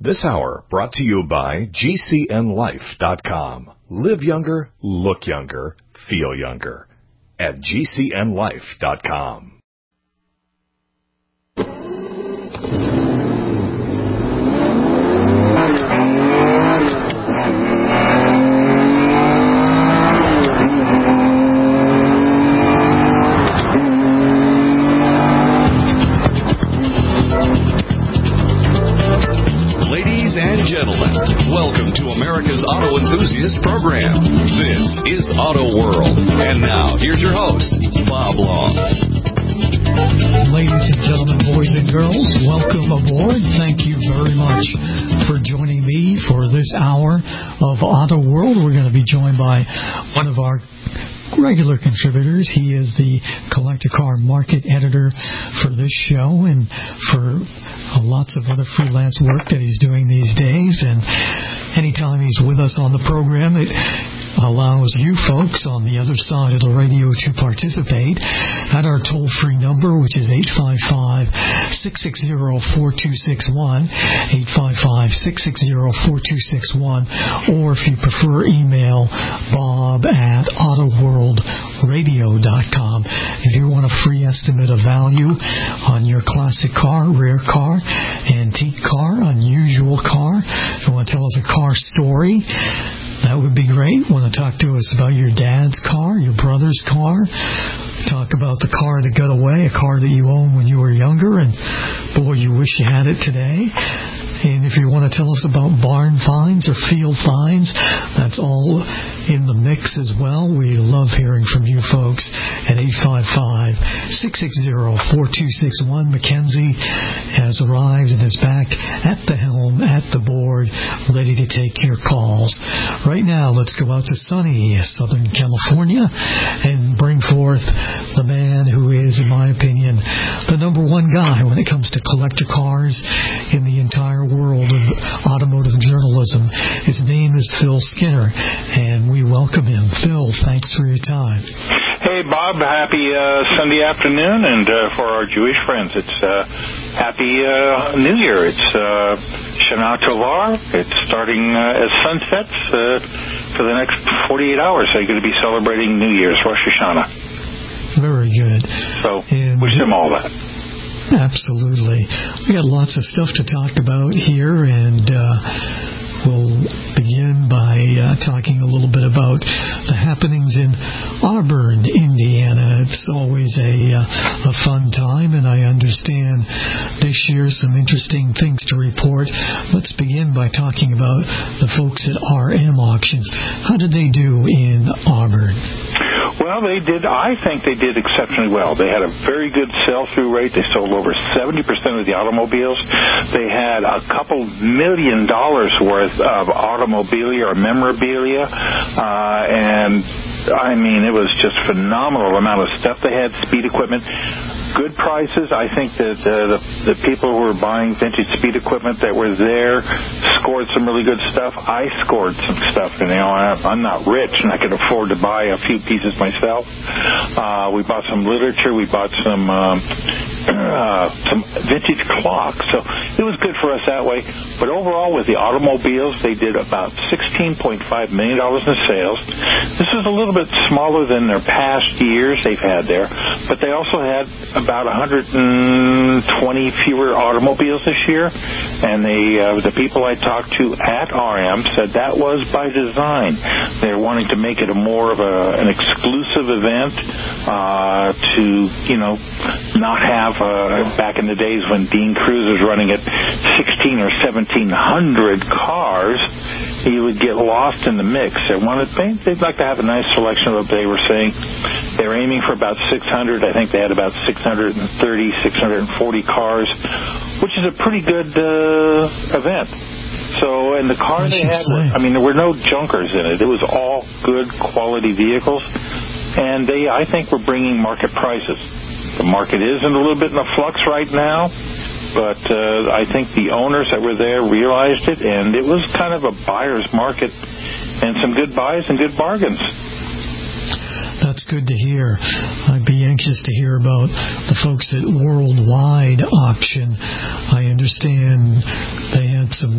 This hour brought to you by GCNLife.com. Live younger, look younger, feel younger at GCNLife.com. Welcome to America's Auto Enthusiast Program. This is Auto World. And now, here's your host, Bob Long. Ladies and gentlemen, boys and girls, welcome aboard. Thank you very much for joining me for this hour of Auto World. We're going to be joined by one of our regular contributors. He is the Collector Car Market Editor for this show and for lots of other freelance work that he's doing these days. And anytime he's with us on the program, it allows you folks on the other side of the radio to participate at our toll-free number, which is 855-660-4261, 855-660-4261, or if you prefer, email bob@autoworldradio.com. If you want a free estimate of value on your classic car, rare car, antique car, unusual car, if you want to tell us a car story, that would be great. Want to talk to us about your dad's car, your brother's car, talk about the car that got away, a car that you owned when you were younger, and boy, you wish you had it today. And if you want to tell us about barn finds or field finds, that's all in the mix as well. We love hearing from you folks at 855-660-4261. Mackenzie has arrived and is back at the helm, at the board, ready to take your calls. Right now, let's go out to sunny Southern California and bring forth the man who is, in my opinion, the number one guy when it comes to collector cars in the entire world of automotive journalism. His name is Phil Skinner, and we welcome him. Phil, thanks for your time. Hey, Bob. Happy Sunday afternoon, and for our Jewish friends, it's Happy New Year. It's Shana Tova. It's starting as sun sets for the next 48 hours. So you're going to be celebrating New Year's, Rosh Hashanah. Very good. So wish them all that. Absolutely. We got lots of stuff to talk about here, and we'll begin by talking a little bit about the happenings in Auburn, Indiana. It's always a fun time, and I understand this year some interesting things to report. Let's begin by talking about the folks at RM Auctions. How did they do in Auburn? Well, I think they did exceptionally well. They had a very good sell-through rate. They sold over 70% of the automobiles. They had a couple $1 million worth of automobilia or memorabilia, and I mean, it was just phenomenal amount of stuff. They had speed equipment, good prices. I think that the people who were buying vintage speed equipment that were there scored some really good stuff. I scored some stuff, and I'm not rich and I could afford to buy a few pieces myself. We bought some literature. We bought some vintage clocks. So it was good for us that way. But overall, with the automobiles, they did about $16.5 million in sales. This is a little bit smaller than their past years they've had there, but they also had about 120 fewer automobiles this year, and the people I talked to at RM said that was by design. They're wanting to make it a more of an exclusive event to, not have, back in the days when Dean Cruz was running at 16 or 1,700 cars, you would get lost in the mix. They'd like to have a nice selection of what they were saying. They were aiming for about 600. I think they had about 630, 640 cars, which is a pretty good event. So, and the car they had, there were no junkers in it. It was all good quality vehicles, and I think were bringing market prices. The market is in a little bit in a flux right now, but I think the owners that were there realized it, and it was kind of a buyer's market, and some good buys and good bargains. That's good to hear. I'd be anxious to hear about the folks at Worldwide Auction. I understand they had some good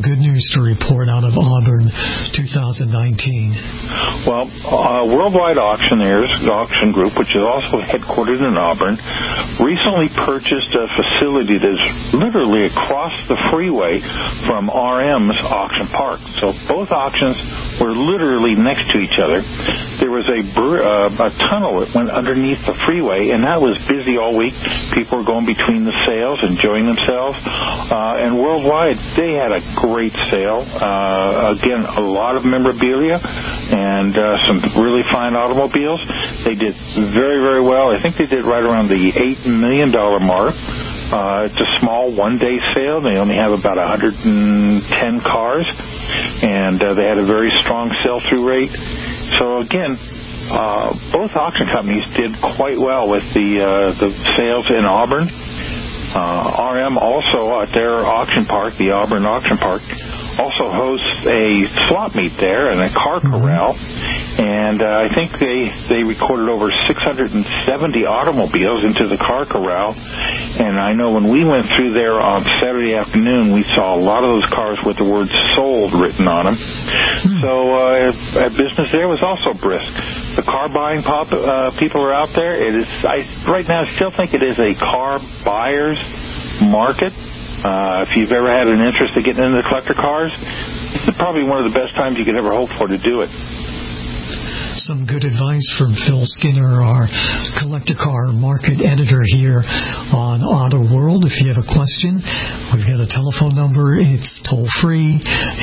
news to report out of Auburn 2019? Well, Worldwide Auctioneers Auction Group, which is also headquartered in Auburn, recently purchased a facility that is literally across the freeway from RM's auction park. So both auctions were literally next to each other. There was a tunnel that went underneath the freeway, and that was busy all week. People were going between the sales, enjoying themselves. And Worldwide, they had a great sale. Again, a lot of memorabilia and some really fine automobiles. They did very, very well. I think they did right around the $8 million mark. It's a small one-day sale. They only have about 110 cars, and they had a very strong sell-through rate. So again, both auction companies did quite well with the sales in Auburn. RM also at their auction park, the Auburn Auction Park, also hosts a swap meet there and a car corral. And I think they recorded over 670 automobiles into the car corral. And I know when we went through there on Saturday afternoon, we saw a lot of those cars with the word sold written on them. So business there was also brisk. The car buying people are out there. It is right now I still think it is a car buyer's market. If you've ever had an interest in getting into collector cars, this is probably one of the best times you could ever hope for to do it. Some good advice from Phil Skinner, our collector car market editor here on Auto World. If you have a question, we've got a telephone number. It's toll-free,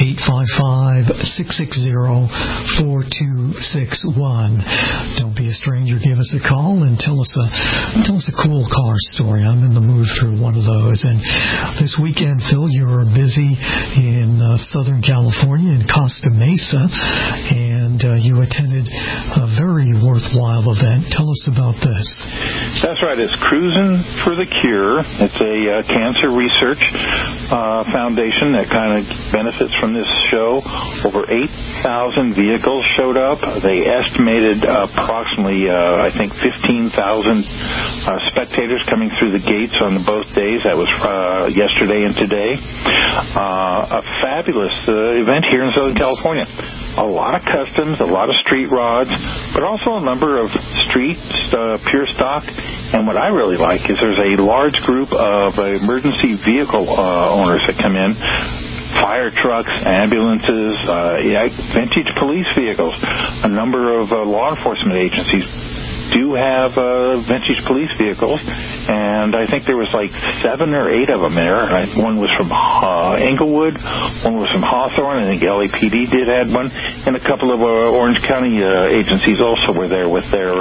855-660-4261. Don't be a stranger. Give us a call and tell us a cool car story. I'm in the mood for one of those. And this weekend, Phil, you're busy in Southern California in Costa Mesa, and you attended a very worthwhile event. Tell us about this. That's right. It's Cruising for the Cure. It's a cancer research foundation that kind of benefits from this show. Over 8,000 vehicles showed up. They estimated approximately, I think, 15,000 spectators coming through the gates on both days. That was yesterday and today. A fabulous event here in Southern California. A lot of customs, a lot of street rods, but also a number of street pure stock. And what I really like is there's a large group of emergency vehicle owners that come in. Fire trucks, ambulances, vintage police vehicles. A number of law enforcement agencies do have vintage police vehicles, and I think there was like 7 or 8 of them there. One was from Inglewood, one was from Hawthorne. I think LAPD did have one, and a couple of Orange County agencies also were there with their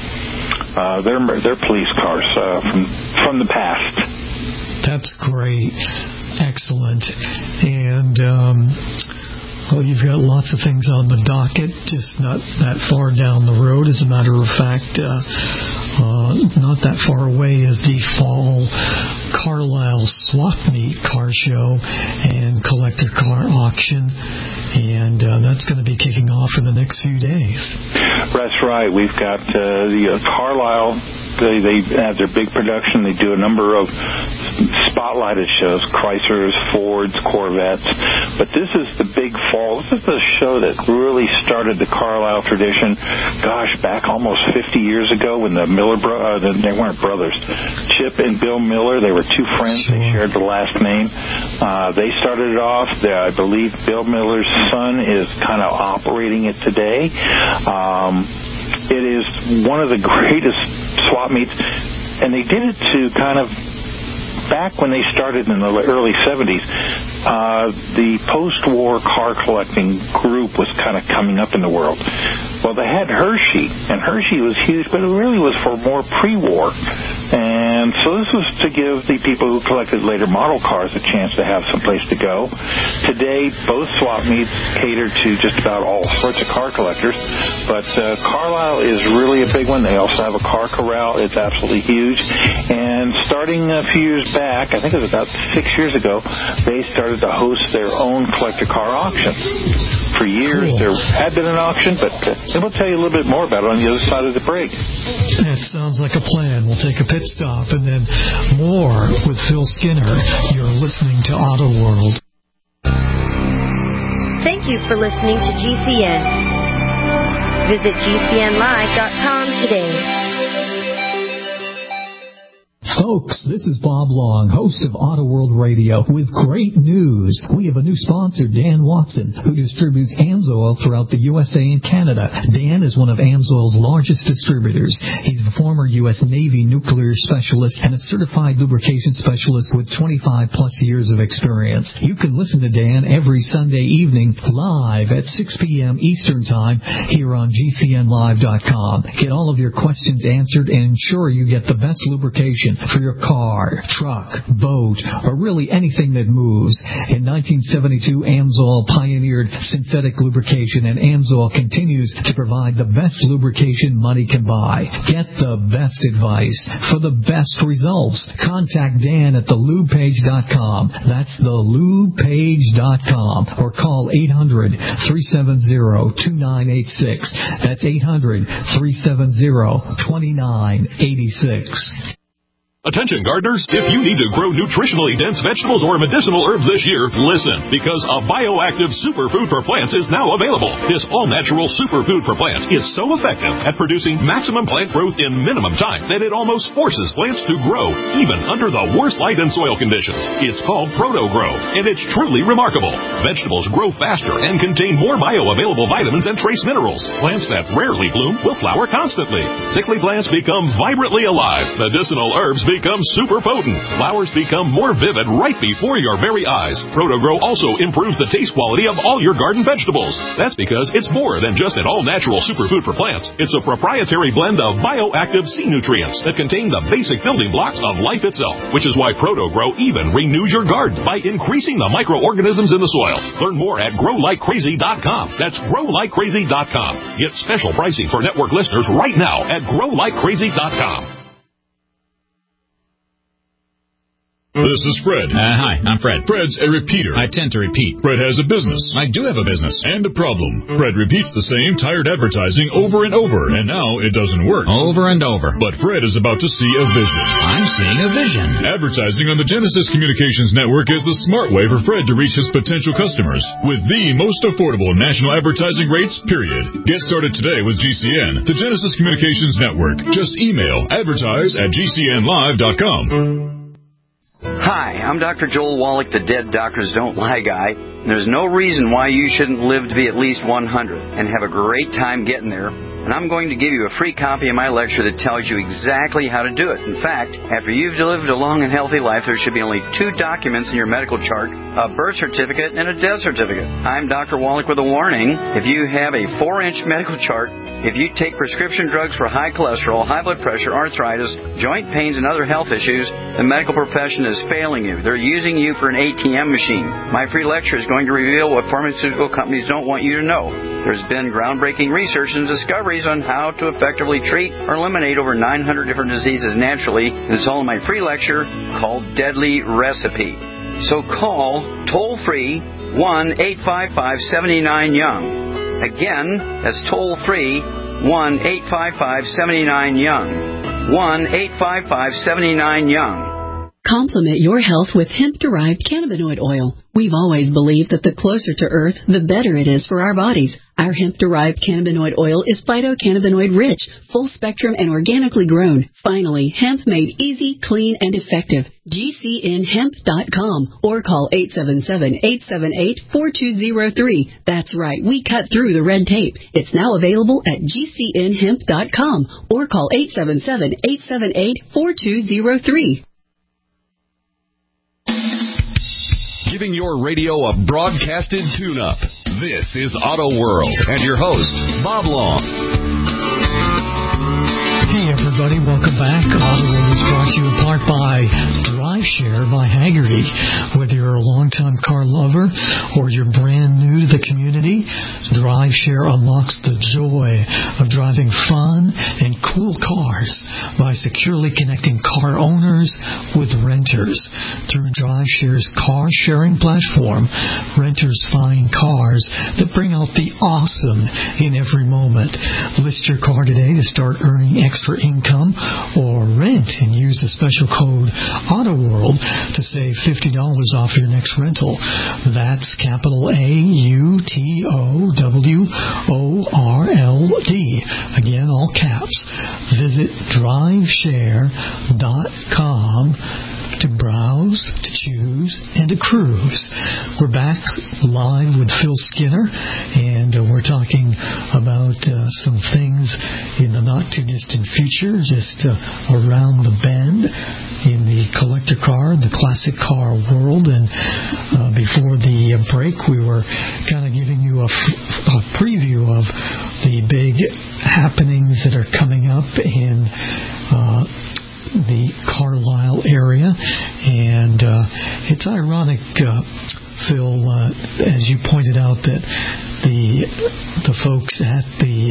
police cars from the past. That's great. Excellent. And well, you've got lots of things on the docket, just not that far down the road. As a matter of fact, not that far away is the Fall Carlisle Swap Meet car show and collector car auction, and that's going to be kicking off in the next few days. That's right. We've got the Carlisle. They have their big production. They do a number of spotlighted shows, Chryslers, Fords, Corvettes. But this is the big fall. This is the show that really started the Carlisle tradition, gosh, back almost 50 years ago when the Miller they weren't brothers. Chip and Bill Miller, they were two friends. Sure. They shared the last name. They started it off. I believe Bill Miller's son is kind of operating it today. It is one of the greatest swap meets, and they did it to kind of, back when they started in the early 70s, the post-war car collecting group was kind of coming up in the world. Well, they had Hershey, and Hershey was huge, but it really was for more pre-war. And so this was to give the people who collected later model cars a chance to have some place to go. Today, both swap meets cater to just about all sorts of car collectors, but Carlisle is really a big one. They also have a car corral. It's absolutely huge. And starting a few years back, I think it was about 6 years ago, they started to host their own collector car auction. For years, There had been an auction, but we'll tell you a little bit more about it on the other side of the break. That sounds like a plan. We'll take a pit stop and then more with Phil Skinner. You're listening to Auto World. Thank you for listening to GCN. Visit GCNlive.com today. Folks, this is Bob Long, host of Auto World Radio, with great news. We have a new sponsor, Dan Watson, who distributes AMSOIL throughout the USA and Canada. Dan is one of AMSOIL's largest distributors. He's a former U.S. Navy nuclear specialist and a certified lubrication specialist with 25-plus years of experience. You can listen to Dan every Sunday evening live at 6 p.m. Eastern Time here on GCNlive.com. Get all of your questions answered and ensure you get the best lubrication for your car, truck, boat, or really anything that moves. In 1972, AMSOIL pioneered synthetic lubrication, and AMSOIL continues to provide the best lubrication money can buy. Get the best advice for the best results. Contact Dan at thelubepage.com. That's thelubepage.com. Or call 800-370-2986. That's 800-370-2986. Attention gardeners, if you need to grow nutritionally dense vegetables or medicinal herbs this year, listen, because a bioactive superfood for plants is now available. This all-natural superfood for plants is so effective at producing maximum plant growth in minimum time that it almost forces plants to grow, even under the worst light and soil conditions. It's called ProtoGrow, and it's truly remarkable. Vegetables grow faster and contain more bioavailable vitamins and trace minerals. Plants that rarely bloom will flower constantly. Sickly plants become vibrantly alive. Medicinal herbs become super potent. Flowers become more vivid right before your very eyes. ProtoGrow also improves the taste quality of all your garden vegetables. That's because it's more than just an all-natural superfood for plants. It's a proprietary blend of bioactive sea nutrients that contain the basic building blocks of life itself, which is why ProtoGrow even renews your garden by increasing the microorganisms in the soil. Learn more at GrowLikeCrazy.com. That's GrowLikeCrazy.com. Get special pricing for network listeners right now at GrowLikeCrazy.com. This is Fred. Hi, I'm Fred. Fred's a repeater. I tend to repeat. Fred has a business. I do have a business. And a problem. Fred repeats the same tired advertising over and over, and now it doesn't work. Over and over. But Fred is about to see a vision. I'm seeing a vision. Advertising on the Genesis Communications Network is the smart way for Fred to reach his potential customers with the most affordable national advertising rates, period. Get started today with GCN, the Genesis Communications Network. Just email advertise@gcnlive.com. Hi, I'm Dr. Joel Wallach, the Dead Doctors Don't Lie guy. There's no reason why you shouldn't live to be at least 100 and have a great time getting there. And I'm going to give you a free copy of my lecture that tells you exactly how to do it. In fact, after you've lived a long and healthy life, there should be only 2 documents in your medical chart, a birth certificate and a death certificate. I'm Dr. Wallach with a warning. If you have a 4-inch medical chart, if you take prescription drugs for high cholesterol, high blood pressure, arthritis, joint pains, and other health issues, the medical profession is failing you. They're using you for an ATM machine. My free lecture is going to reveal what pharmaceutical companies don't want you to know. There's been groundbreaking research and discoveries on how to effectively treat or eliminate over 900 different diseases naturally. It's all in my free lecture called Deadly Recipe. So call toll-free 1-855-79-YOUNG. Again, that's toll-free 1-855-79-YOUNG. 1-855-79-YOUNG. Complement your health with hemp-derived cannabinoid oil. We've always believed that the closer to Earth, the better it is for our bodies. Our hemp-derived cannabinoid oil is phytocannabinoid-rich, full-spectrum, and organically grown. Finally, hemp made easy, clean, and effective. GCNhemp.com or call 877-878-4203. That's right, we cut through the red tape. It's now available at GCNhemp.com or call 877-878-4203. Giving your radio a broadcasted tune-up. This is Auto World and your host, Bob Long. Hey everybody, welcome back. Auto World is brought to you in part by DriveShare by Hagerty. Whether you're a longtime car lover or you're brand new to the community, DriveShare unlocks the joy of driving fun and cool cars by securely connecting car owners with renters. Through DriveShare's car sharing platform, renters find cars that bring out the awesome in every moment. List your car today to start earning extra income, or rent and use the special code AUTOWORLD to save $50 off your next rental. That's capital AUTOWORLD DOWORLD. Again, all caps. Visit driveshare.com to browse, to choose, and to cruise. We're back live with Phil Skinner, and we're talking about some things in the not-too-distant future, just around the bend in the collector car, the classic car world. And before the break, we were kind of giving you a preview of the big happenings that are coming up in the Carlisle area, and it's ironic, Phil, as you pointed out, that the folks at the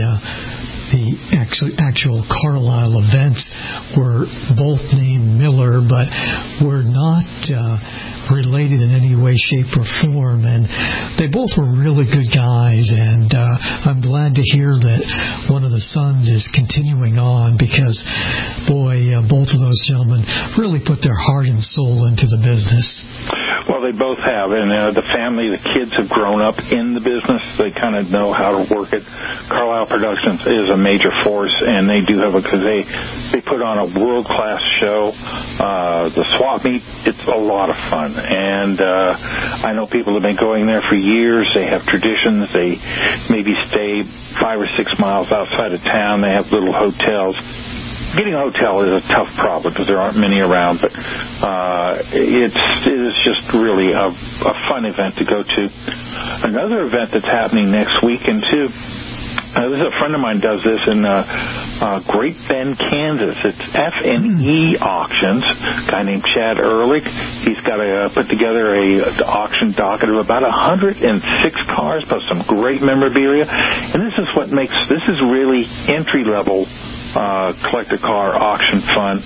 actual Carlisle events were both named Miller, but were not related in any way, shape, or form, and they both were really good guys, and I'm glad to hear that one of the sons is continuing on, because, boy, both of those gentlemen really put their heart and soul into the business. Well, they both have, and the family, the kids have grown up in the business. They kind of know how to work it. Carlisle Productions is a major force, and they do have because they put on a world-class show. The swap meet, it's a lot of fun, and I know people have been going there for years. They have traditions. They maybe stay 5 or 6 miles outside of town. They have little hotels. Getting a hotel is a tough problem because there aren't many around, but it is just really a fun event to go to. Another event that's happening next weekend, too, this is a friend of mine does this in Great Bend, Kansas. It's F&E Auctions, a guy named Chad Ehrlich. He's got put together a auction docket of about 106 cars, plus some great memorabilia. And this is really entry-level collector car auction fun.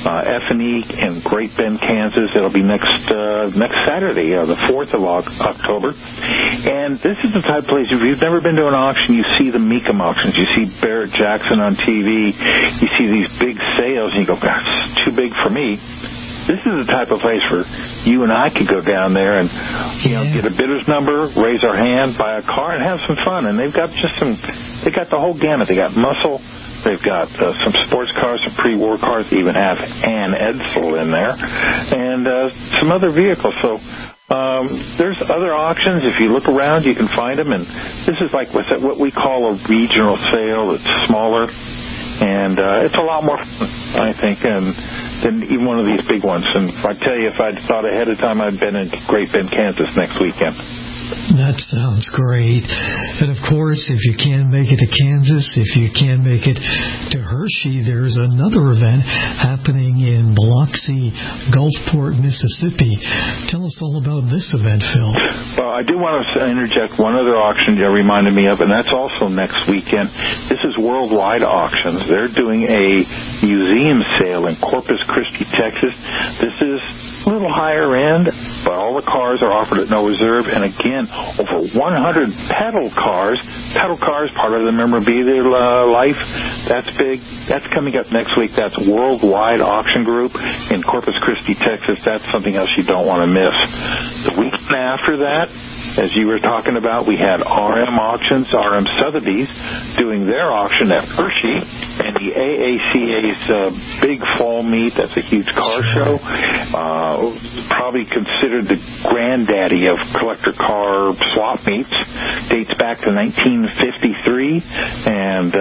F&E in Great Bend, Kansas. It'll be next Saturday, the 4th of October. And this is the type of place, if you've never been to an auction, you see the Mecum auctions. You see Barrett Jackson on TV. You see these big sales, and you go, gosh, it's too big for me. This is the type of place where you and I could go down there and get a bidder's number, raise our hand, buy a car, and have some fun. And they've got they got the whole gamut. They got muscle. They've got some sports cars, some pre-war cars. They even have Ann Edsel in there, and some other vehicles. So there's other auctions. If you look around, you can find them. And this is like what we call a regional sale. It's smaller, and it's a lot more fun, I think, than even one of these big ones. And I tell you, if I'd thought ahead of time, I'd been in Great Bend, Kansas next weekend. That sounds great. And of course, if you can make it to Kansas, if you can make it to Hershey, there's another event happening in Biloxi, Gulfport, Mississippi. Tell us all about this event, Phil. Well, I do want to interject one other auction you reminded me of, and that's also next weekend. This is Worldwide Auctions. They're doing a museum sale in Corpus Christi, Texas. This is a little higher end, but all the cars are offered at no reserve. And again, over 100 pedal cars, part of the memorabilia life. That's big. That's coming up next week. That's Worldwide Auction Group in Corpus Christi, Texas. That's something else you don't want to miss. The weekend after that, as you were talking about, we had RM Auctions, RM Sotheby's, doing their auction at Hershey, and the AACA's big fall meet. That's a huge car show. Probably considered the granddaddy of collector car swap meets. Dates back to 1953, and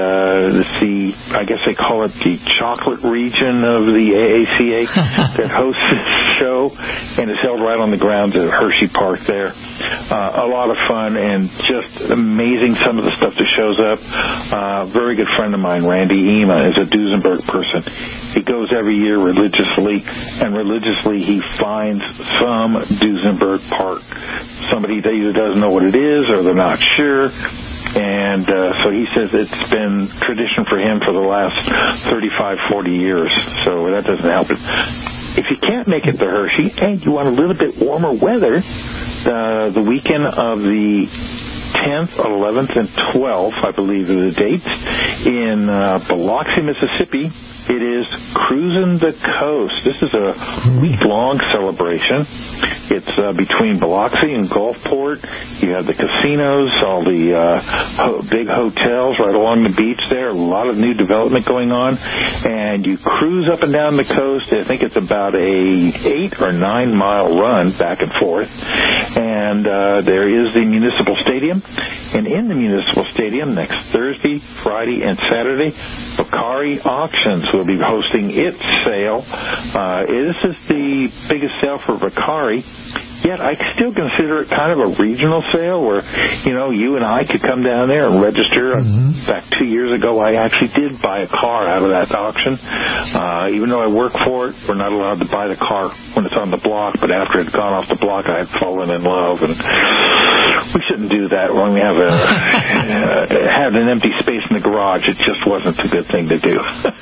I guess they call it the chocolate region of the AACA that hosts this show, and is held right on the grounds at Hershey Park there. A lot of fun and just amazing, some of the stuff that shows up. Very good friend of mine, Randy Ema, is a Duesenberg person. He goes every year religiously, and religiously he finds some Duesenberg part. Somebody that either doesn't know what it is or they're not sure. And so he says it's been tradition for him for the last 35, 40 years. So that doesn't help it. If you can't make it to Hershey and you want a little bit warmer weather, the weekend of the 10th, 11th, and 12th, I believe are the dates, in Biloxi, Mississippi, it is Cruising the Coast. This is a week-long celebration. It's between Biloxi and Gulfport. You have the casinos, all the big hotels right along the beach there. A lot of new development going on. And you cruise up and down the coast. I think it's about a 8 or 9 mile run back and forth. And there is the Municipal Stadium. And in the Municipal Stadium next Thursday, Friday, and Saturday, Vicari Auctions will be hosting its sale. This is the biggest sale for Vicari, yet I still consider it kind of a regional sale where, you and I could come down there and register. In fact, 2 years ago, I actually did buy a car out of that auction. Even though I work for it, we're not allowed to buy the car when it's on the block, but after it had gone off the block, I had fallen in love, and we shouldn't do that when we have had an empty space in the garage. It just wasn't a good thing to do.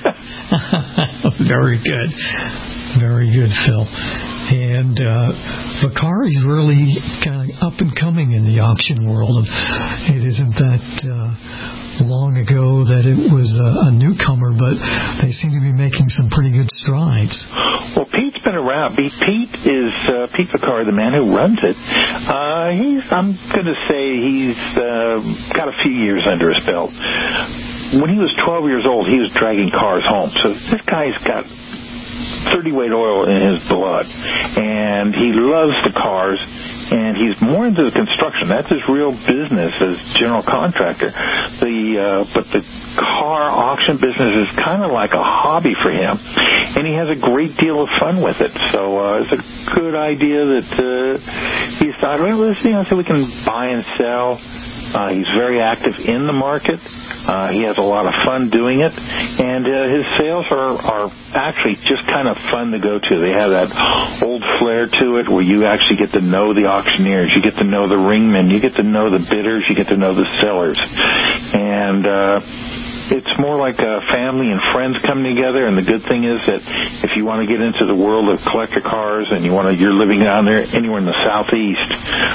Very good. Very good, Phil. And Vicari's really kind of up and coming in the auction world. It isn't that long ago that it was a newcomer, but they seem to be making some pretty good strides. Well, Pete's been around. Pete is Pete Vicari, the man who runs it. I'm going to say he's got a few years under his belt. When he was 12 years old, he was dragging cars home. So this guy's got 30-weight oil in his blood, and he loves the cars, and he's more into the construction. That's his real business as general contractor. But the car auction business is kind of like a hobby for him, and he has a great deal of fun with it. So it's a good idea that he's thought, well, let's see how we can buy and sell. He's very active in the market. He has a lot of fun doing it, and his sales are actually just kind of fun to go to. They have that old flair to it where you actually get to know the auctioneers, you get to know the ringmen, you get to know the bidders, you get to know the sellers, and it's more like a family and friends coming together. And the good thing is that if you want to get into the world of collector cars and you're living down there anywhere in the southeast,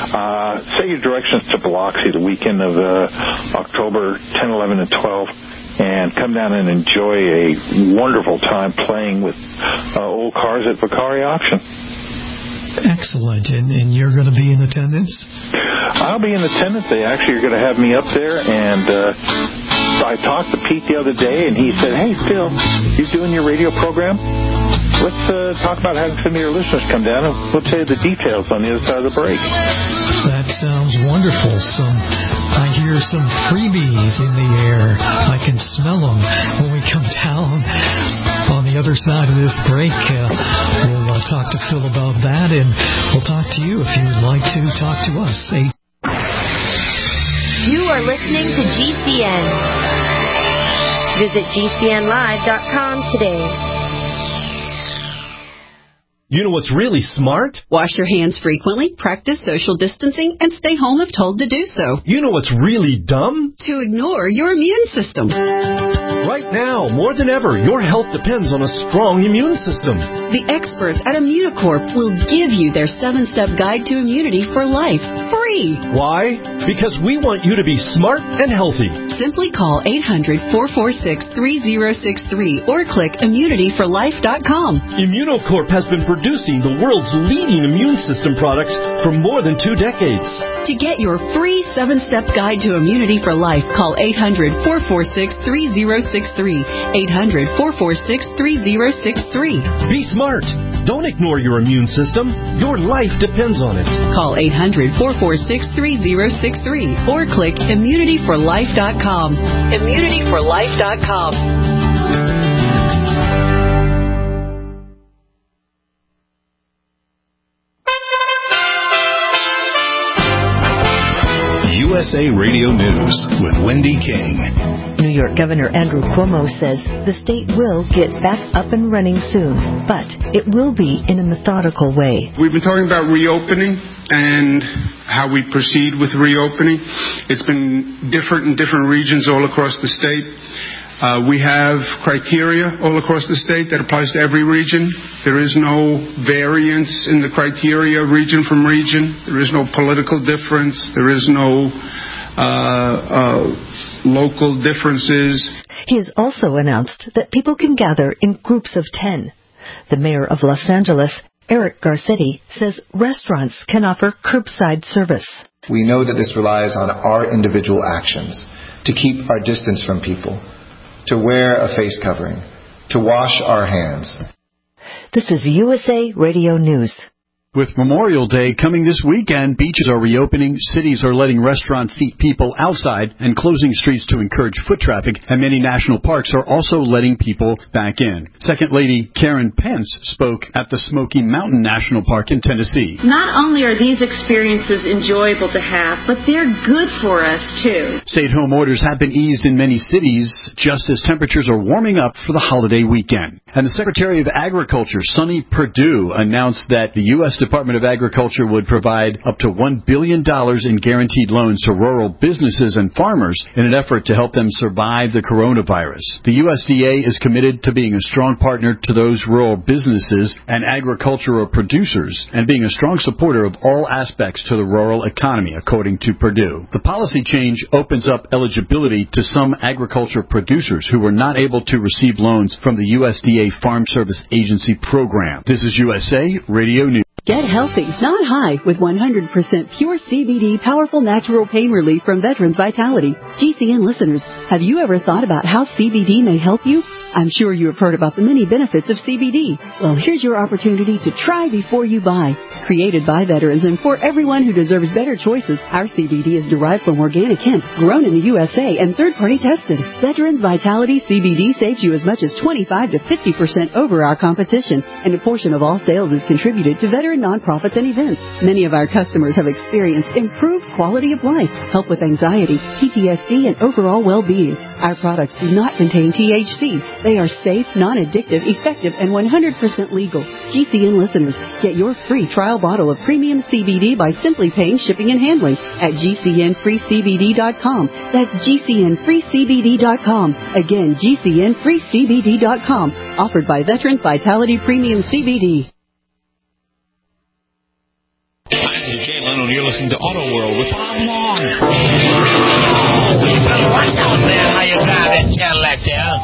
set your directions to Biloxi the weekend of October 10, 11, and 12, and come down and enjoy a wonderful time playing with old cars at Vicari Auction. Excellent. And you're going to be in attendance? I'll be in attendance. They actually are going to have me up there, and I talked to Pete the other day, and he said, hey, Phil, you're doing your radio program? Let's talk about having some of your listeners come down, and we'll tell you the details on the other side of the break. That sounds wonderful. I hear some freebies in the air. I can smell them when we come down. On the other side of this break, we'll talk to Phil about that, and we'll talk to you if you would like to talk to us. You are listening to GCN. Visit GCNlive.com today. You know what's really smart? Wash your hands frequently, practice social distancing, and stay home if told to do so. You know what's really dumb? To ignore your immune system. Right now, more than ever, your health depends on a strong immune system. The experts at Immunocorp will give you their 7-step guide to immunity for life, free. Why? Because we want you to be smart and healthy. Simply call 800-446-3063 or click immunityforlife.com. Immunocorp has been producing the world's leading immune system products for more than 2 decades. To get your free 7-step guide to immunity for life, call 800-446-3063. 800-446-3063. Be smart. Don't ignore your immune system. Your life depends on it. Call 800-446-3063 or click immunityforlife.com. Immunityforlife.com. USA Radio News with Wendy King. New York Governor Andrew Cuomo says the state will get back up and running soon, but it will be in a methodical way. We've been talking about reopening and how we proceed with reopening. It's been different in different regions all across the state. We have criteria all across the state that applies to every region. There is no variance in the criteria region from region. There is no political difference. There is no local differences. He has also announced that people can gather in groups of 10. The mayor of Los Angeles Eric Garcetti says restaurants can offer curbside service. We know that this relies on our individual actions to keep our distance from people, to wear a face covering, to wash our hands. This is USA Radio News. With Memorial Day coming this weekend, beaches are reopening, cities are letting restaurants seat people outside and closing streets to encourage foot traffic, and many national parks are also letting people back in. Second Lady Karen Pence spoke at the Smoky Mountain National Park in Tennessee. Not only are these experiences enjoyable to have, but they're good for us, too. Stay-at-home orders have been eased in many cities just as temperatures are warming up for the holiday weekend. And the Secretary of Agriculture, Sonny Perdue, announced that the U.S. Department of Agriculture would provide up to $1 billion in guaranteed loans to rural businesses and farmers in an effort to help them survive the coronavirus. The USDA is committed to being a strong partner to those rural businesses and agricultural producers and being a strong supporter of all aspects to the rural economy, according to Perdue. The policy change opens up eligibility to some agriculture producers who were not able to receive loans from the USDA Farm Service Agency program. This is USA Radio News. Get healthy, not high, with 100% pure CBD powerful natural pain relief from Veterans Vitality. GCN listeners, have you ever thought about how CBD may help you? I'm sure you have heard about the many benefits of CBD. Well, here's your opportunity to try before you buy. Created by veterans and for everyone who deserves better choices, our CBD is derived from organic hemp, grown in the USA, and third-party tested. Veterans Vitality CBD saves you as much as 25 to 50% over our competition, and a portion of all sales is contributed to veteran nonprofits and events. Many of our customers have experienced improved quality of life, help with anxiety, PTSD, and overall well-being. Our products do not contain THC. They are safe, non-addictive, effective, and 100% legal. GCN listeners, get your free trial bottle of premium CBD by simply paying shipping and handling at GCNFreeCBD.com. That's GCNFreeCBD.com. Again, GCNFreeCBD.com. Offered by Veterans Vitality Premium CBD. I'm Jay Leno, and you're listening to Auto World with Bob Long. Watch out, man, how you drive that Cadillac there.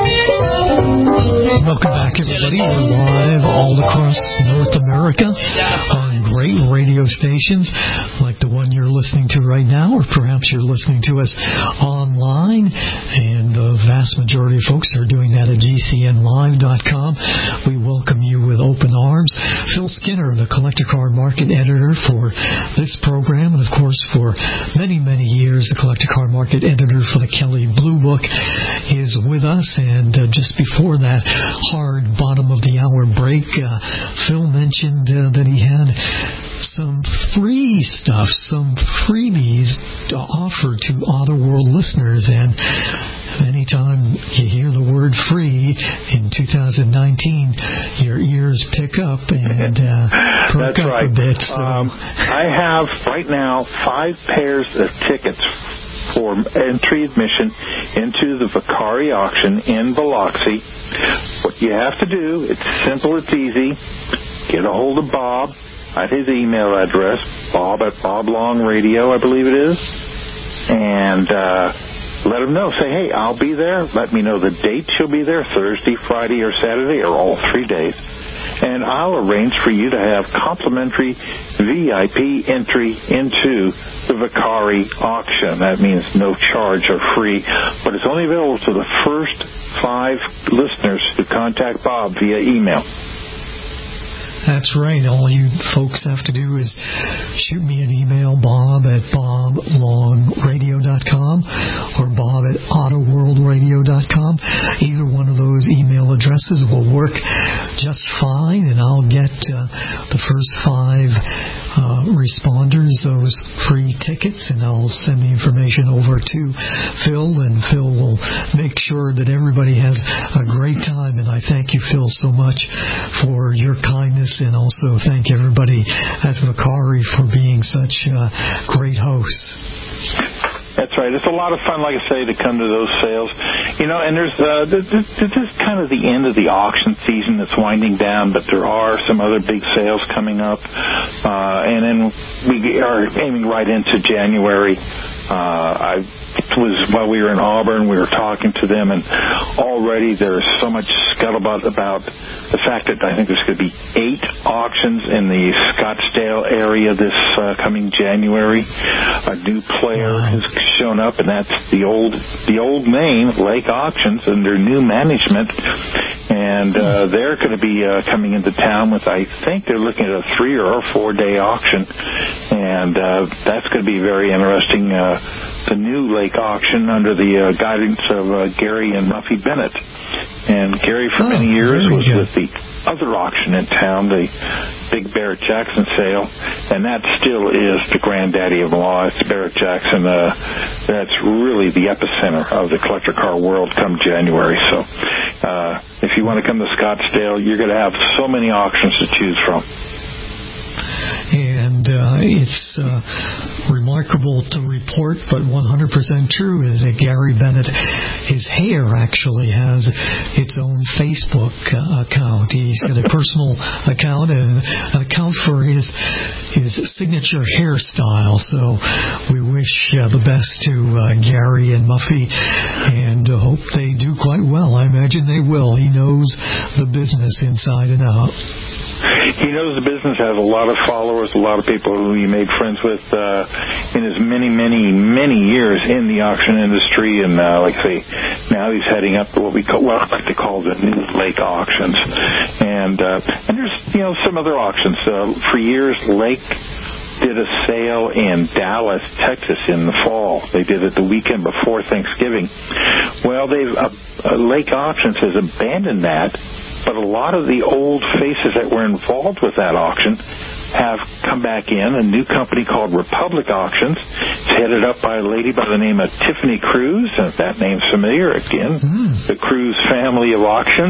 Welcome back, everybody. We're live all across North America on great radio stations like the one you're listening to right now, or perhaps you're listening to us online, and the vast majority of folks are doing that at GCNlive.com. We welcome you with open arms. Phil Skinner, the Collector Car Market Editor for this program, and of course for many, many years, the Collector Car Market Editor for the Kelley Blue Book, is with us. And just before that hard bottom of the hour break, Phil mentioned that he had some free stuff, some freebies to offer to Auto World listeners. And anytime you hear the word free in 2019, your ears pick up and perk That's up right. a bit. So. I have right now 5 pairs of tickets for entry admission into the Vicari auction in Biloxi. What you have to do, it's simple, it's easy. Get a hold of Bob at his email address, bob@boblongradio, I believe it is, and let him know. Say, hey, I'll be there. Let me know the date you'll be there, Thursday, Friday, or Saturday, or all 3 days. And I'll arrange for you to have complimentary VIP entry into the Vicari auction. That means no charge or free, but it's only available to the first 5 listeners who contact Bob via email. That's right. All you folks have to do is shoot me an email, bob@boblongradio.com or bob@autoworldradio.com. Either one of those email addresses will work just fine, and I'll get the first 5 responders those free tickets, and I'll send the information over to Phil, and Phil will make sure that everybody has a great time. And I thank you, Phil, so much for your kindness, and also thank everybody at Vicari for being such great hosts. That's right. It's a lot of fun, like I say, to come to those sales. You know, and there's this is kind of the end of the auction season that's winding down, but there are some other big sales coming up. And then we are aiming right into January While we were in Auburn, we were talking to them, and already there's so much scuttlebutt about the fact that I think there's going to be 8 auctions in the Scottsdale area this coming January. A new player has shown up, and that's the old name, Lake Auctions, under new management. And they're going to be coming into town with, I think they're looking at a 3 or 4 day auction, and that's going to be very interesting. The new lake auction under the guidance of Gary and Muffy Bennett. And Gary for many years was with the other auction in town, the big Barrett-Jackson sale, and that still is the granddaddy of them all. It's Barrett-Jackson. That's really the epicenter of the collector car world come January. So if you want to come to Scottsdale, you're going to have so many auctions to choose from. And it's remarkable to report, but 100% true, is that Gary Bennett, his hair actually has its own Facebook account. He's got a personal account and an account for his signature hairstyle. So we wish the best to Gary and Muffy, and hope they do quite well. I imagine they will. He knows the business inside and out. He knows the business, has a lot of followers, a lot of people who he made friends with in his many, many, many years in the auction industry. And like I say, now he's heading up what I like to call the new lake auctions. And there's some other auctions. For years, Lake did a sale in Dallas, Texas in the fall. They did it the weekend before Thanksgiving. Well, Lake Auctions has abandoned that. But a lot of the old faces that were involved with that auction have come back in. A new company called Republic Auctions. It's headed up by a lady by the name of Tiffany Cruz. And if that name's familiar, again, the Cruz family of auctions.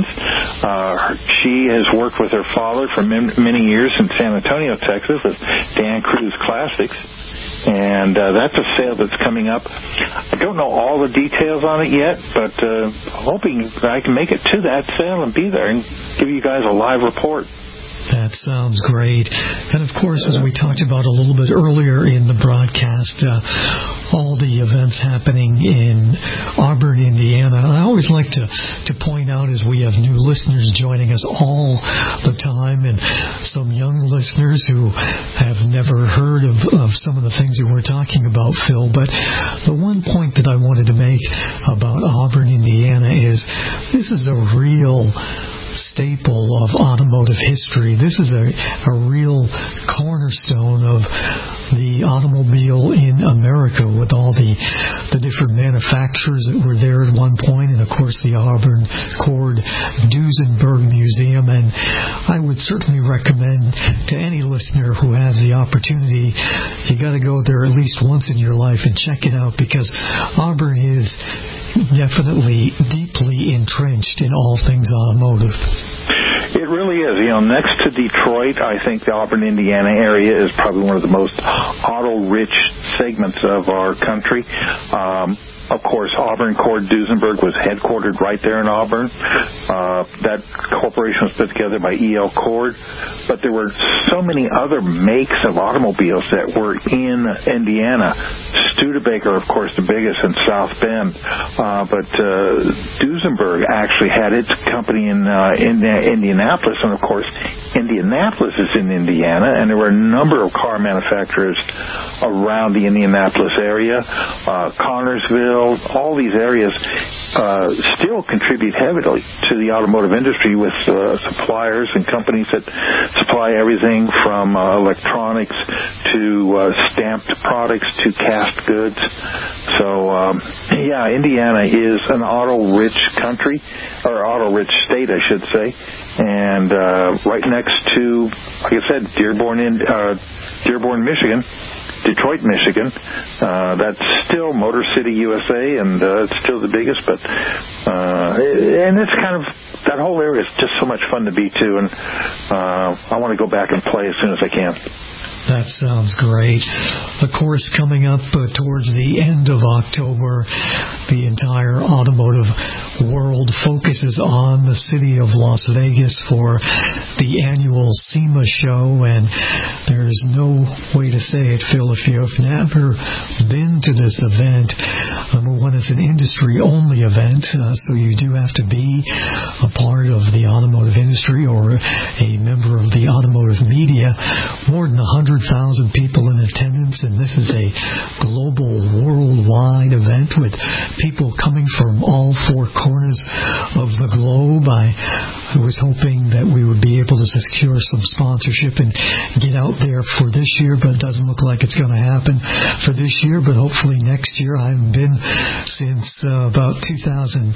She has worked with her father for many years in San Antonio, Texas, with Dan Cruz Classics. And that's a sale that's coming up. I don't know all the details on it yet, but hoping I can make it to that sale and be there and give you guys a live report. That sounds great. And, of course, as we talked about a little bit earlier in the broadcast, all the events happening in Auburn, Indiana. I always like to point out, as we have new listeners joining us all the time, and some young listeners who have never heard of some of the things that we're talking about, Phil. But the one point that I wanted to make about Auburn, Indiana is this is a real staple of automotive history. This is a real cornerstone of the automobile in America, with all the different manufacturers that were there at one point, and of course the Auburn Cord Duesenberg Museum. And I would certainly recommend to any listener who has the opportunity, you got to go there at least once in your life and check it out, because Auburn is definitely deeply entrenched in all things automotive. It really is. Next to Detroit, I think the Auburn, Indiana area is probably one of the most auto-rich segments of our country. Of course, Auburn Cord Duesenberg was headquartered right there in Auburn. That corporation was put together by E.L. Cord. But there were so many other makes of automobiles that were in Indiana. Studebaker, of course, the biggest in South Bend. But Duesenberg actually had its company in Indianapolis. And, of course, Indianapolis is in Indiana. And there were a number of car manufacturers around the Indianapolis area. Connorsville, all these areas still contribute heavily to the automotive industry, with suppliers and companies that supply everything from electronics to stamped products to cast goods. So, Indiana is an auto-rich country, or auto-rich state, I should say, and right next to, like I said, Dearborn, Michigan, Detroit, Michigan. That's still Motor City, USA, and it's still the biggest. But and it's kind of, that whole area is just so much fun to be to, and I want to go back and play as soon as I can. That sounds great. Of course, coming up towards the end of October, the entire automotive world focuses on the city of Las Vegas for the annual SEMA show, and there's no way to say it, Phil, if you've never been to this event. Number one, it's an industry-only event, so you do have to be a part of the automotive industry or a member of the automotive media. More than 100,000 people in attendance, and this is a global, worldwide event with people coming from all four corners of the globe. I was hoping that we would be able to secure some sponsorship and get out there for this year, but it doesn't look like it's going to happen for this year, but hopefully next year. I haven't been since about 2015,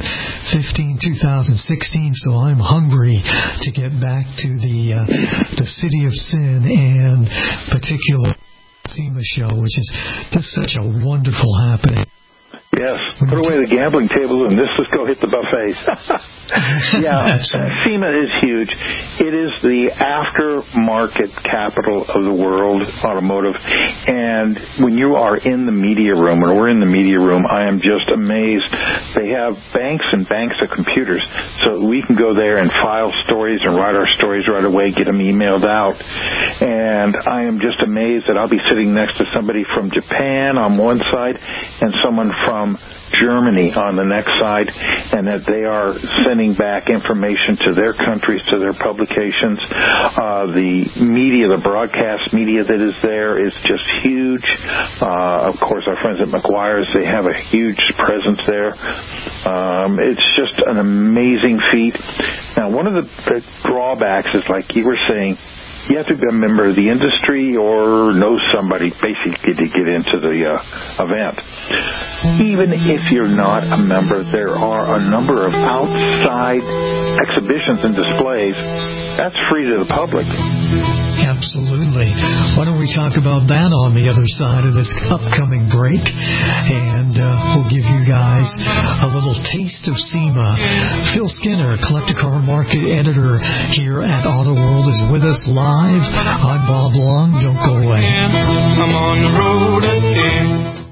2016, so I'm hungry to get back to the City of Sin and particular SEMA show, which is just such a wonderful happening. Yes, put away the gambling tables and let's just go hit the buffets. Yeah, SEMA is huge. It is the aftermarket capital of the world, automotive. And when you are in the media room, when we're in the media room, I am just amazed. They have banks and banks of computers, so we can go there and file stories and write our stories right away, get them emailed out. And I am just amazed that I'll be sitting next to somebody from Japan on one side and someone from Germany on the next side, and that they are sending back information to their countries, to their publications. The media, the broadcast media that is there is just huge. Of course, our friends at McGuire's, they have a huge presence there. It's just an amazing feat. Now, one of the drawbacks is, like you were saying, you have to be a member of the industry or know somebody basically to get into the event. Even if you're not a member, there are a number of outside exhibitions and displays. That's free to the public. Absolutely. Why don't we talk about that on the other side of this upcoming break? And we'll give you guys a little taste of SEMA. Phil Skinner, Collector Car Market Editor here at Auto World, is with us live. I'm Bob Long. Don't go away. I'm on the road again.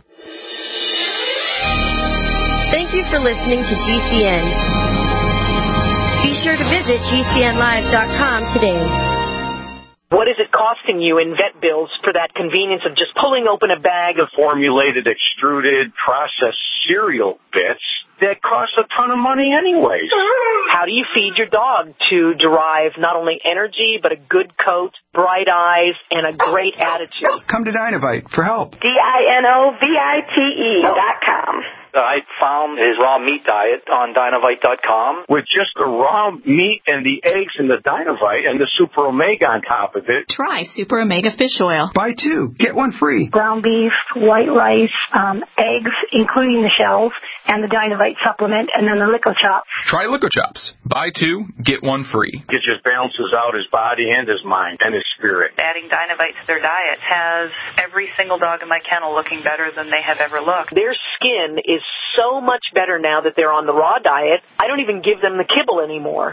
Thank you for listening to GCN. Be sure to visit GCNlive.com today. What is it costing you in vet bills for that convenience of just pulling open a bag of formulated, extruded, processed cereal bits that cost a ton of money anyways? How do you feed your dog to derive not only energy, but a good coat, bright eyes, and a great attitude? Come to Dinovite for help. DINOVITE.com. I found his raw meat diet on Dinovite.com with just the raw meat and the eggs and the Dinovite and the Super Omega on top of it. Try Super Omega Fish Oil. Buy two, get one free. Ground beef, white rice, eggs, including the shells, and the Dinovite supplement, and then the Lico Chops. Try Lico Chops. Buy two, get one free. It just balances out his body and his mind and his spirit. Adding Dinovite to their diet has every single dog in my kennel looking better than they have ever looked. Their skin is so much better now that they're on the raw diet. I don't even give them the kibble anymore.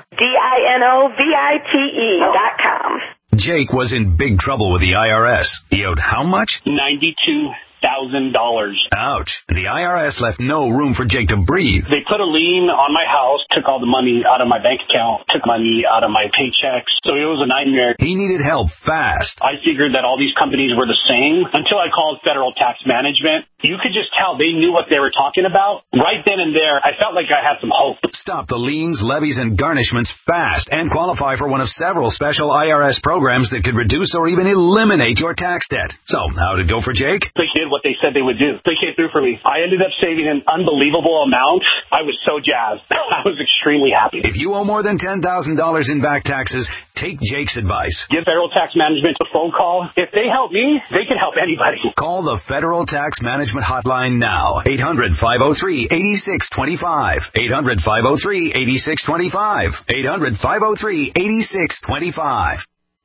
DINOVITE.com. Jake was in big trouble with the IRS. He owed how much? $92,000. Ouch. The IRS left no room for Jake to breathe. They put a lien on my house, took all the money out of my bank account, took money out of my paychecks. So it was a nightmare. He needed help fast. I figured that all these companies were the same until I called Federal Tax Management. You could just tell they knew what they were talking about. Right then and there, I felt like I had some hope. Stop the liens, levies, and garnishments fast and qualify for one of several special IRS programs that could reduce or even eliminate your tax debt. So, how did it go for Jake? They did what they said they would do. They came through for me. I ended up saving an unbelievable amount. I was so jazzed. I was extremely happy. If you owe more than $10,000 in back taxes, take Jake's advice. Give Federal Tax Management a phone call. If they help me, they can help anybody. Call the Federal Tax Management Hotline now. 800-503-8625. 800-503-8625. 800-503-8625.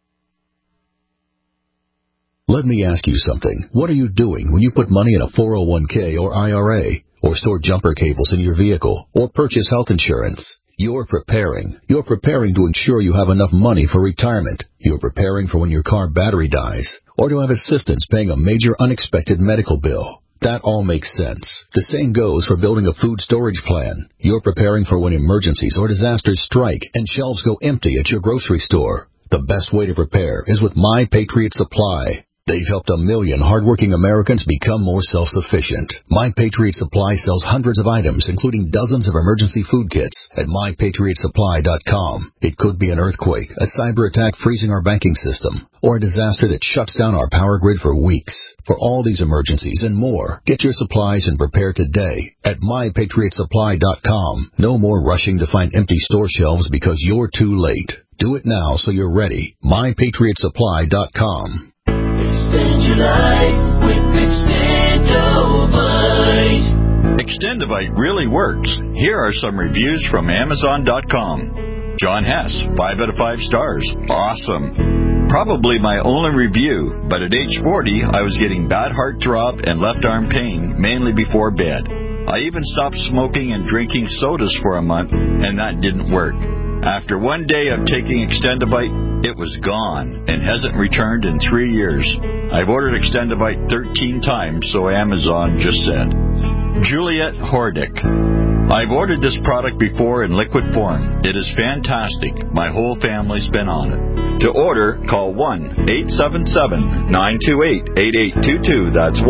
Let me ask you something. What are you doing when you put money in a 401k or IRA, or store jumper cables in your vehicle, or purchase health insurance? You're preparing. You're preparing to ensure you have enough money for retirement. You're preparing for when your car battery dies, or to have assistance paying a major unexpected medical bill. That all makes sense. The same goes for building a food storage plan. You're preparing for when emergencies or disasters strike and shelves go empty at your grocery store. The best way to prepare is with My Patriot Supply. They've helped 1 million hardworking Americans become more self-sufficient. My Patriot Supply sells hundreds of items, including dozens of emergency food kits at MyPatriotSupply.com. It could be an earthquake, a cyber attack freezing our banking system, or a disaster that shuts down our power grid for weeks. For all these emergencies and more, get your supplies and prepare today at MyPatriotSupply.com. No more rushing to find empty store shelves because you're too late. Do it now so you're ready. MyPatriotSupply.com. Extend your life with Extendovite. Extendovite really works. Here are some reviews from Amazon.com. John Hess, 5 out of 5 stars. Awesome. Probably my only review, but at age 40, I was getting bad heartthrob and left arm pain, mainly before bed. I even stopped smoking and drinking sodas for a month, and that didn't work. After one day of taking Extendovite, it was gone and hasn't returned in 3 years. I've ordered Extendovite 13 times, so Amazon just said. Juliet Hordick. I've ordered this product before in liquid form. It is fantastic. My whole family's been on it. To order, call 1-877-928-8822. That's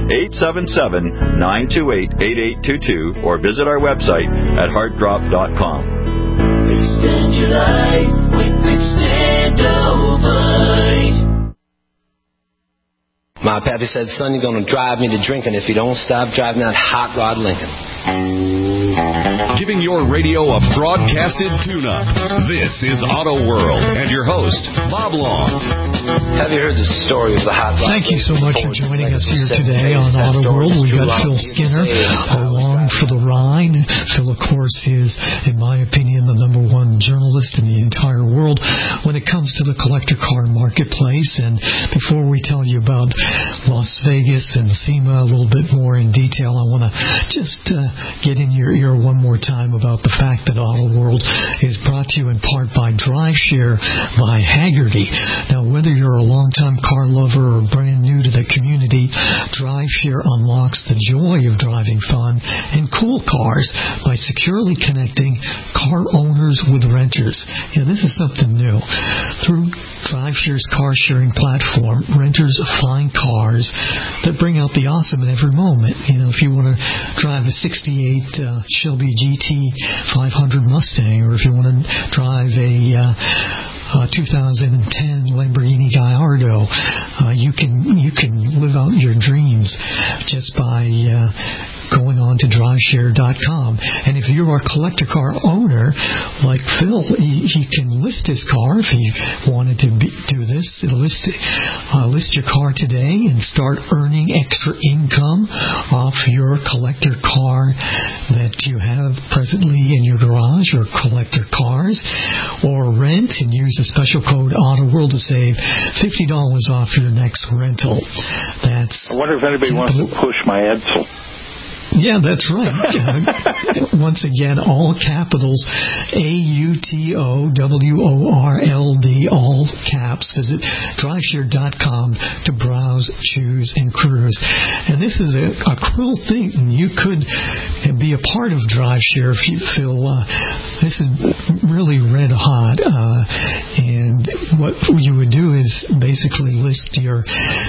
1-877-928-8822. Or visit our website at heartdrop.com. Extend your life with Extendovite. My pappy said, son, you're going to drive me to drinking if you don't stop driving that hot rod Lincoln. Giving your radio a broadcasted tune-up. This is Auto World and your host, Bob Long. Have you heard the story of the hot rod? Thank you so much for joining us here today on Auto World. We've got Phil Skinner along for the ride. Phil, of course, is, in my opinion, the #1 journalist in the entire world when it comes to the collector car marketplace. And before we tell you about Las Vegas and SEMA a little bit more in detail, I want to just get in your ear one more time about the fact that Auto World is brought to you in part by DriveShare by Hagerty. Now, whether you're a longtime car lover or brand new to the community, DriveShare unlocks the joy of driving fun and cool cars by securely connecting car owners with renters. This is something new. Through DriveShare's car-sharing platform, renters find cars that bring out the awesome in every moment. If you want to drive a 68 Shelby GT 500 Mustang, or if you want to drive a 2010 Lamborghini Gallardo, you can live out your dreams just by going on to DriveShare.com. And if you're a collector car owner like Phil, he can list his car if he wanted to do this. List your car today and start earning extra income off your collector car that you have presently in your garage, or collector cars, or rent and use the special code AutoWorld to save $50 off your next rental. I wonder if anybody wants to push my Edsel. Yeah, that's right. Once again, all capitals, AUTOWORLD, all caps. Visit DriveShare.com to browse, choose, and cruise. And this is a cool thing. You could be a part of DriveShare if you feel this is really red hot. And what you would do is basically list your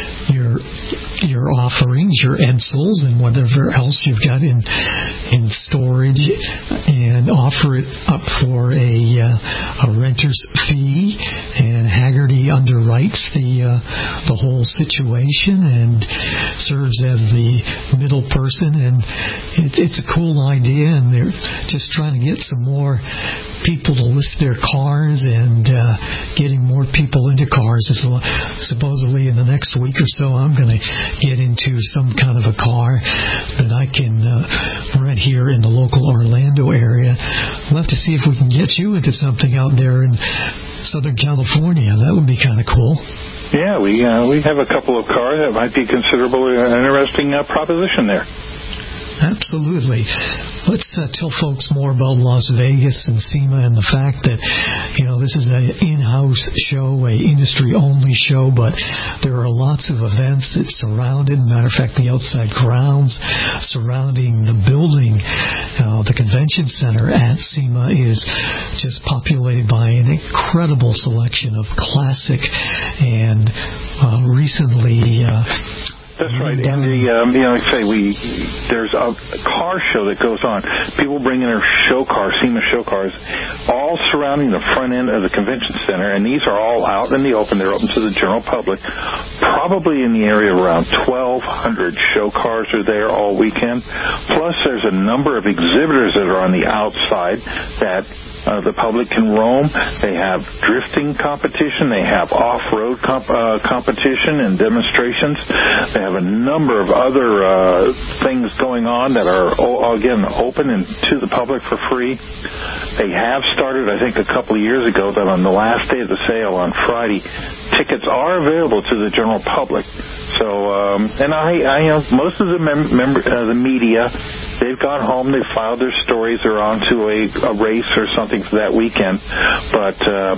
offerings, your Edsels, and whatever else you've got in storage, and offer it up for a renter's fee. And Hagerty underwrites the whole situation and serves as the middle person. And it's a cool idea, and they're just trying to get some more people to list their cars and getting more people into cars. Supposedly in the next week or so, I'm going to get into some kind of a car that I can rent here in the local Orlando area. We'll have to see if we can get you into something out there in Southern California. That would be kind of cool. Yeah, we have a couple of cars that might be considerably an interesting proposition there. Absolutely. Let's tell folks more about Las Vegas and SEMA and the fact that, this is an in-house show, a industry-only show, but there are lots of events that surround it. Matter of fact, the outside grounds surrounding the building, the convention center at SEMA is just populated by an incredible selection of classic and recently... That's right. And like I say, there's a car show that goes on. People bring in their show cars, SEMA show cars, all surrounding the front end of the convention center, and these are all out in the open. They're open to the general public. Probably in the area of around 1,200 show cars are there all weekend. Plus, there's a number of exhibitors that are on the outside that the public can roam. They have drifting competition. They have off-road competition and demonstrations. They have a number of other things going on that are, again, open and to the public for free. They have started, I think, a couple of years ago that on the last day of the sale on Friday, tickets are available to the general public. So, and most of the media, they've gone home, they've filed their stories, they're on to a race or something for that weekend. But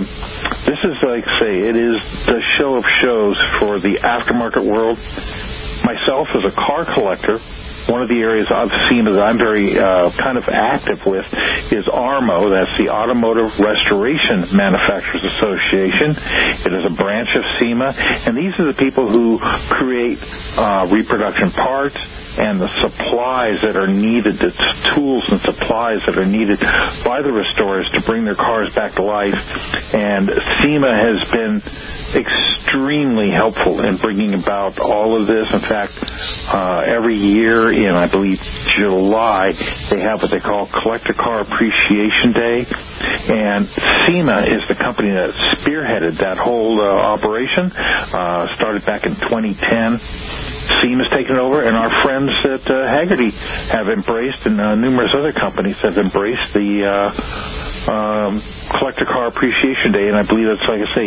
this is, like I say, it is the show of shows for the aftermarket world. Myself, as a car collector, one of the areas of SEMA that I'm very kind of active with is ARMO. That's the Automotive Restoration Manufacturers Association. It is a branch of SEMA, and these are the people who create reproduction parts and the supplies that are needed, the tools and supplies that are needed by the restorers to bring their cars back to life. And SEMA has been extremely helpful in bringing about all of this. In fact, every year in, I believe, July, they have what they call Collector Car Appreciation Day. And SEMA is the company that spearheaded that whole operation. Started back in 2010. SEMA's taken over, and our friends at Hagerty have embraced, and numerous other companies have embraced the Collector Car Appreciation Day, and I believe that's, like I say,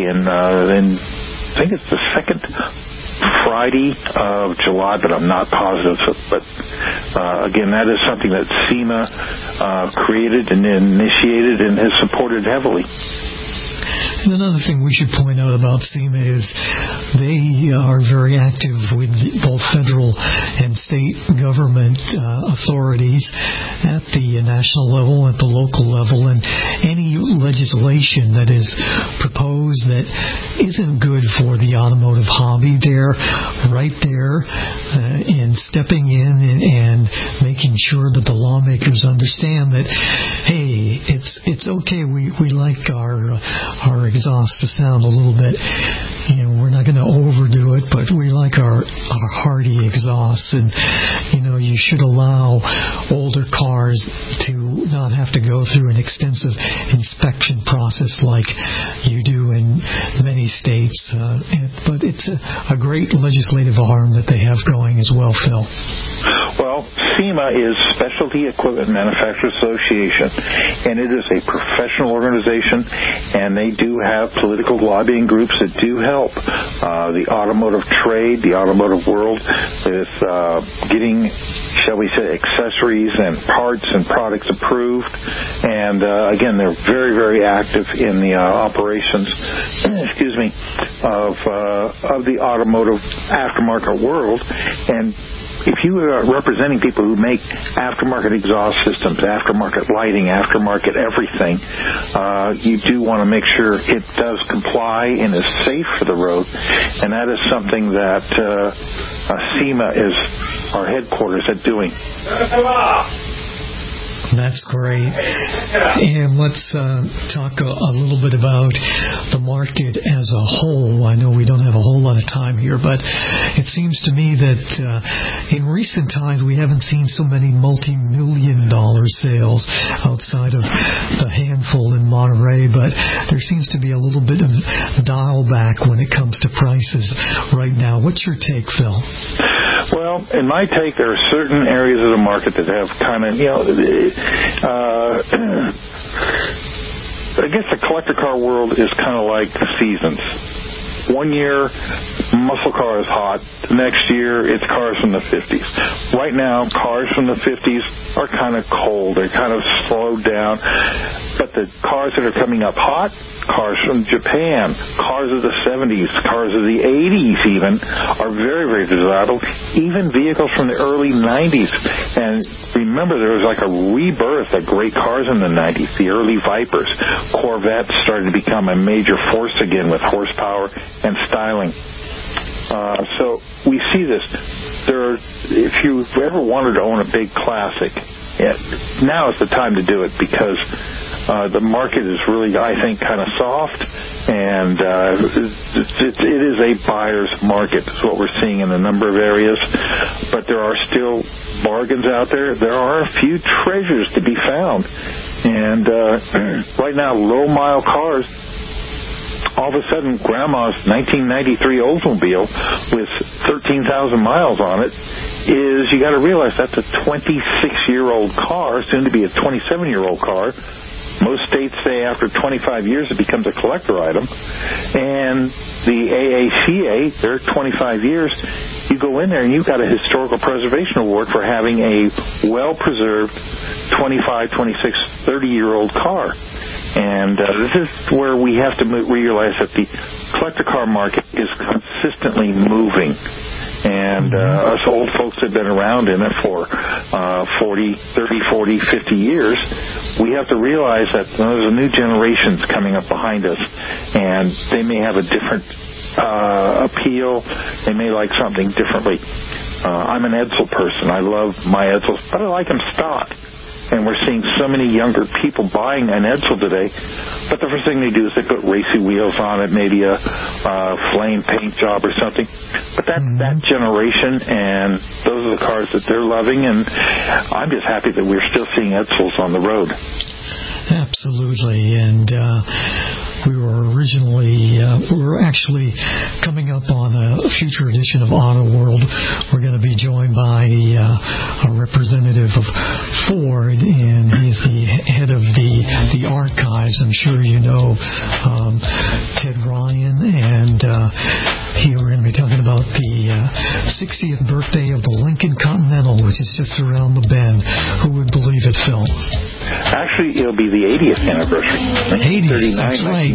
I think it's the second Friday of July, but I'm not positive. But again, that is something that SEMA created and initiated and has supported heavily. And another thing we should point out about SEMA is they are very active with both federal and state government authorities at the national level, at the local level, and any legislation that is proposed that isn't good for the automotive hobby, they're right there in stepping in and making sure that the lawmakers understand that, hey, it's okay, we like our exhaust to sound a little bit, we're not going to overdo it, but we like our hearty exhausts, and you should allow older cars to not have to go through an extensive inspection process like you do in many states, but it's a great legislative arm that they have going as well, Phil. Well, SEMA is Specialty Equipment Manufacturers Association, and it is a professional organization, and they do have political lobbying groups that do help the automotive trade, the automotive world, with getting, shall we say, accessories and parts and products approved. And again, they're very, very active in the operations, of the automotive aftermarket world. And if you are representing people who make aftermarket exhaust systems, aftermarket lighting, aftermarket everything, you do want to make sure it does comply and is safe for the road. And that is something that SEMA is our headquarters at doing. That's great. And let's talk a little bit about the market as a whole. I know we don't have a whole lot of time here, but it seems to me that in recent times we haven't seen so many multi-million-dollar sales outside of the handful in Monterey, but there seems to be a little bit of dial back when it comes to prices right now. What's your take, Phil? Well, in my take, there are certain areas of the market that have kind of, I guess the collector car world is kind of like the seasons. One year, muscle car is hot. The next year, it's cars from the 50s. Right now, cars from the 50s are kind of cold. They're kind of slowed down. But the cars that are coming up hot, cars from Japan, cars of the 70s, cars of the 80s even, are very, very desirable. Even vehicles from the early 90s. And remember, there was like a rebirth of great cars in the 90s. The early Vipers, Corvettes started to become a major force again with horsepower and styling. So we see this. If you ever wanted to own a big classic, now is the time to do it, because the market is really, I think, kind of soft, and it is a buyer's market. Is what we're seeing in a number of areas. But there are still bargains out there. There are a few treasures to be found. And right now, low-mile cars, all of a sudden, Grandma's 1993 Oldsmobile with 13,000 miles on it is, you got to realize, that's a 26-year-old car, soon to be a 27-year-old car. Most states say after 25 years it becomes a collector item. And the AACA, they're 25 years. You go in there and you've got a historical preservation award for having a well-preserved 25, 26, 30-year-old car. And this is where we have to realize that the collector car market is consistently moving. And us old folks have been around in it for 30, 40, 50 years. We have to realize that there's a new generations coming up behind us, and they may have a different appeal. They may like something differently. I'm an Edsel person. I love my Edsels, but I like them stock. And we're seeing so many younger people buying an Edsel today, but the first thing they do is they put racy wheels on it, maybe a flame paint job or something. But that's that generation, and those are the cars that they're loving, and I'm just happy that we're still seeing Edsels on the road. Absolutely, and we were actually coming up on a future edition of Auto World. We're going to be joined by a representative of Ford, and he's the head of the archives. I'm sure you know Ted Ryan, and we're going to be talking about the 60th birthday of the Lincoln Continental, which is just around the bend. Who would believe it, Phil? Actually, it'll be the 80th anniversary. 80th, that's right.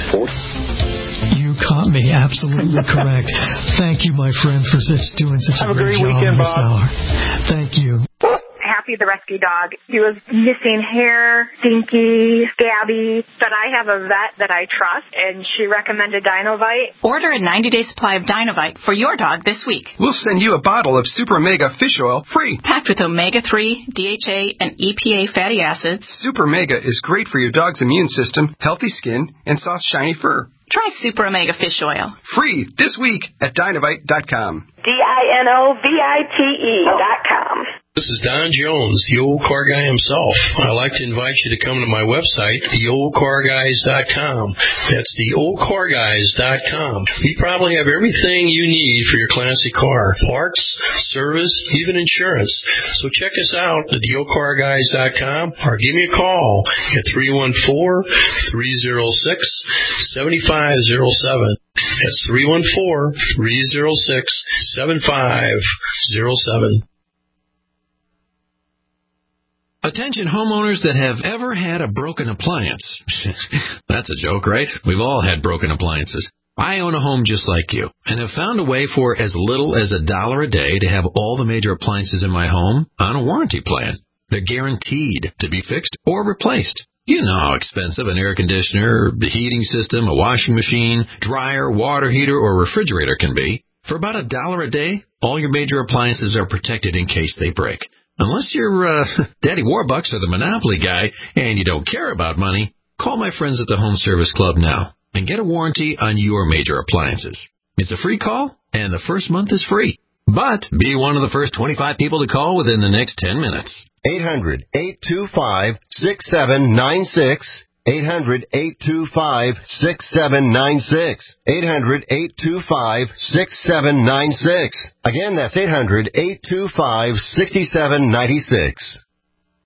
You caught me. Absolutely correct. Thank you, my friend, for doing such a great job weekend, this Bob. hour. Thank you. Happy, the rescue dog. He was missing hair, stinky, scabby, but I have a vet that I trust, and she recommended Dinovite. Order a 90-day supply of Dinovite for your dog this week. We'll send you a bottle of Super Omega Fish Oil free. Packed with omega-3, DHA, and EPA fatty acids. Super Omega is great for your dog's immune system, healthy skin, and soft, shiny fur. Try Super Omega Fish Oil. Free this week at Dinovite.com. DINOVITE.com. This is Don Jones, the old car guy himself. I'd like to invite you to come to my website, theoldcarguys.com. That's theoldcarguys.com. We probably have everything you need for your classic car. Parts, service, even insurance. So check us out at theoldcarguys.com or give me a call at 314-306-7507. That's 314-306-7507. Attention homeowners that have ever had a broken appliance. That's a joke, right? We've all had broken appliances. I own a home just like you and have found a way for as little as $1 a day to have all the major appliances in my home on a warranty plan. They're guaranteed to be fixed or replaced. You know how expensive an air conditioner, the heating system, a washing machine, dryer, water heater, or refrigerator can be. For about $1 a day, all your major appliances are protected in case they break. Unless you're Daddy Warbucks or the Monopoly guy and you don't care about money, call my friends at the Home Service Club now and get a warranty on your major appliances. It's a free call, and the first month is free. But be one of the first 25 people to call within the next 10 minutes. 800-825-6796. 800-825-6796. 800-825-6796. Again, that's 800-825-6796.